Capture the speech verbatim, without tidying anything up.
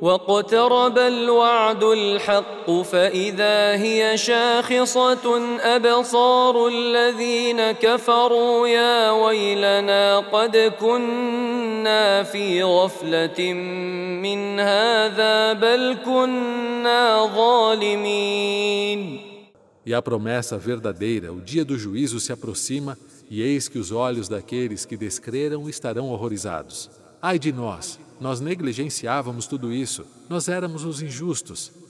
واقترب الوعد الحق فإذا هي شاخصة أبصار الذين كفروا يا ويلنا قد كنا في غفلة من هذا بل كنا ظالمين. E a promessa verdadeira, o dia do juízo se aproxima, e eis que os olhos daqueles que descreram estarão horrorizados. Ai de nós! Nós negligenciávamos tudo isso, nós éramos os injustos.